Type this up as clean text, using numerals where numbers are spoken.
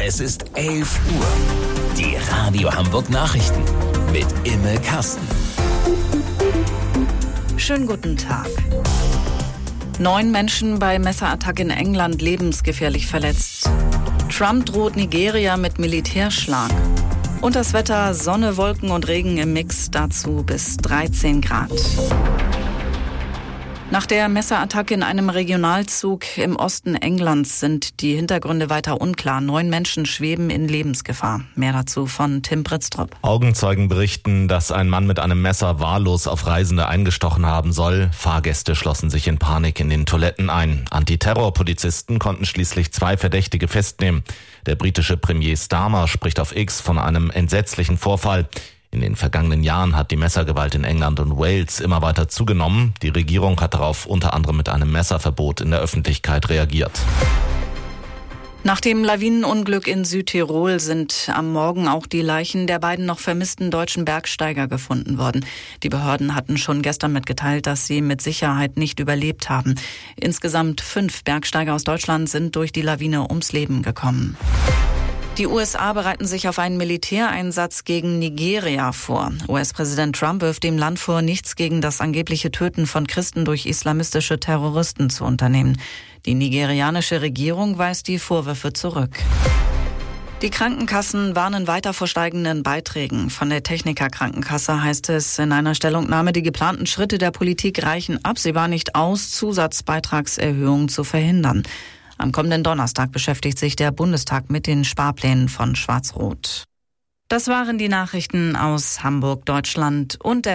Es ist 11 Uhr. Die Radio Hamburg Nachrichten mit Imme Kasten. Schönen guten Tag. 9 Menschen bei Messerattacke in England lebensgefährlich verletzt. Trump droht Nigeria mit Militärschlag. Und das Wetter: Sonne, Wolken und Regen im Mix, dazu bis 13 Grad. Nach der Messerattacke in einem Regionalzug im Osten Englands sind die Hintergründe weiter unklar. 9 Menschen schweben in Lebensgefahr. Mehr dazu von Tim Britztrup. Augenzeugen berichten, dass ein Mann mit einem Messer wahllos auf Reisende eingestochen haben soll. Fahrgäste schlossen sich in Panik in den Toiletten ein. Antiterrorpolizisten konnten schließlich 2 Verdächtige festnehmen. Der britische Premier Starmer spricht auf X von einem entsetzlichen Vorfall. In den vergangenen Jahren hat die Messergewalt in England und Wales immer weiter zugenommen. Die Regierung hat darauf unter anderem mit einem Messerverbot in der Öffentlichkeit reagiert. Nach dem Lawinenunglück in Südtirol sind am Morgen auch die Leichen der beiden noch vermissten deutschen Bergsteiger gefunden worden. Die Behörden hatten schon gestern mitgeteilt, dass sie mit Sicherheit nicht überlebt haben. Insgesamt 5 Bergsteiger aus Deutschland sind durch die Lawine ums Leben gekommen. Die USA bereiten sich auf einen Militäreinsatz gegen Nigeria vor. US-Präsident Trump wirft dem Land vor, nichts gegen das angebliche Töten von Christen durch islamistische Terroristen zu unternehmen. Die nigerianische Regierung weist die Vorwürfe zurück. Die Krankenkassen warnen weiter vor steigenden Beiträgen. Von der Techniker Krankenkasse heißt es in einer Stellungnahme, die geplanten Schritte der Politik reichen absehbar nicht aus, Zusatzbeitragserhöhungen zu verhindern. Am kommenden Donnerstag beschäftigt sich der Bundestag mit den Sparplänen von Schwarz-Rot. Das waren die Nachrichten aus Hamburg, Deutschland und der